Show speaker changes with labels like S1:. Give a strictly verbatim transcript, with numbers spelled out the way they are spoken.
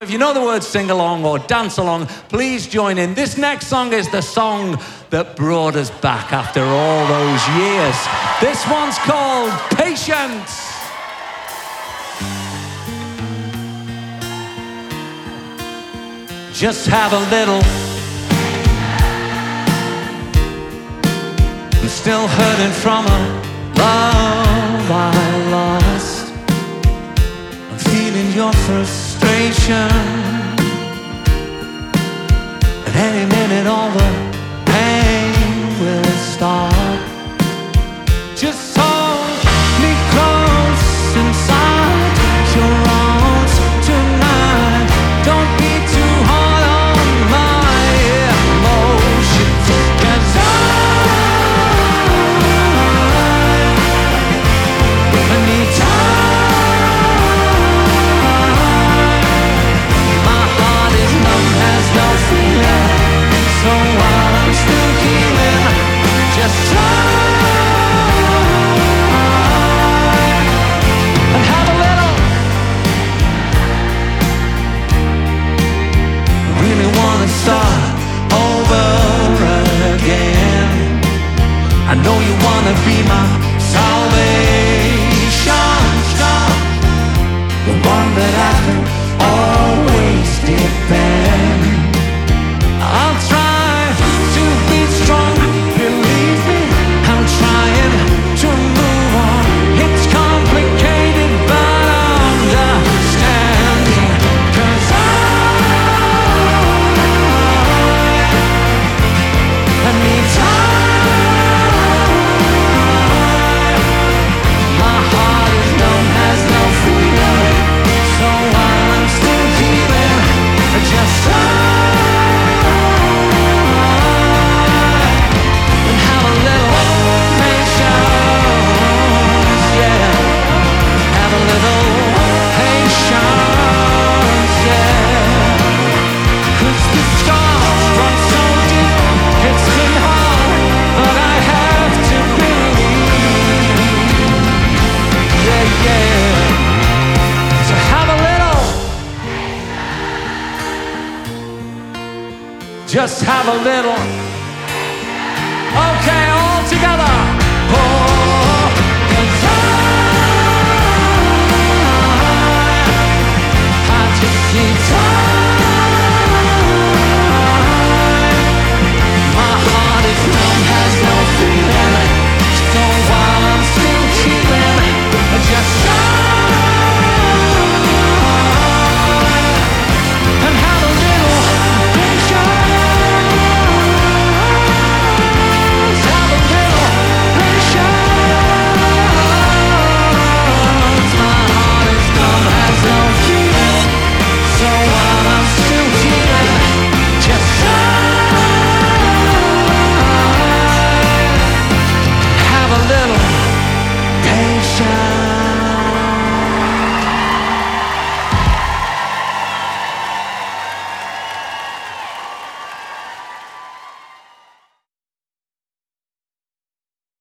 S1: If you know the words sing along or dance along, please join in. This next song is the song that brought us back after all those years. This one's called Patience. Just have a little. I'm still hurting from a love I lost. I'm feeling your frustration. At any minute all the pain will stop. Just hold me close inside your arms tonight. Don't be too hard on my emotions, 'cause I need time. My heart is numb, has no feeling. So while I'm still healing, just try and have a little. I really wanna start over again. I know you wanna be my salvation, the one that I can always depend. I'll try to be strong, believe me, I'm trying to move on. It's complicated but understanding, 'cause I, I need time. My heart is numb, has no freedom. So while I'm still healing, I just try and have a little patience, yeah. Have a little patience, yeah. 'Cause the scars run so deep, it's been hard, but I have to believe, yeah, yeah. So have a little, just have a little. Okay, all together. Oh, 'cause I, I just need